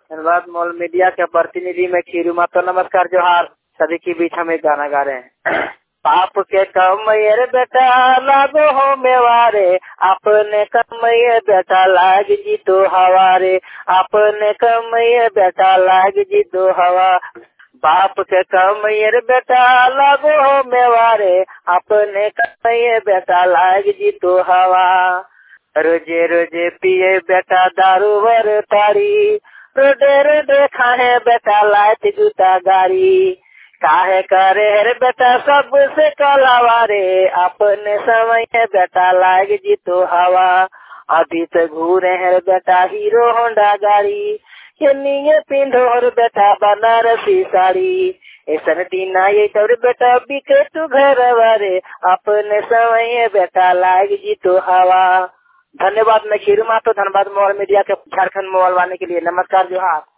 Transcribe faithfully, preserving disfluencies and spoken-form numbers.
धन्यवाद mall media के प्रतिनिधि में खीरू मातो। नमस्कार जोहार। सभी के बीच हम एक गाना गा रहे हैं। पाप के कमैर बेटा लागो हो मेवारे, अपने कमैर बेटा लाग जी तो हवारे, अपने कमैर बेटा लाग जी तो हवा। बाप के कमैर बेटा लागो हो मेवारे, अपने कमैर बेटा लाग जी तो हवा। रोजे रोजे पिए बेटा दारू वर तारी, रोडे रोडे खाए बेटा लात जूता गाड़ी। काहे करे रे बेटा सबसे कलावारे, अपने समय बेटा लाग जी तो हवा। अभी तो घूरे हैं बेटा हीरो होंडा गाड़ी, ये नीये पिंडो और बेटा बनारसी साड़ी। ऐसा टीना ये तोर बेटा बिके तू घर वारे, अपने समय बेटा लाग जी तो हवा। धन्यवाद। मैं खीरू मातो। धन्यवाद मॉल मीडिया के झारखंड मोबाइल वाले के लिए। नमस्कार जोहार।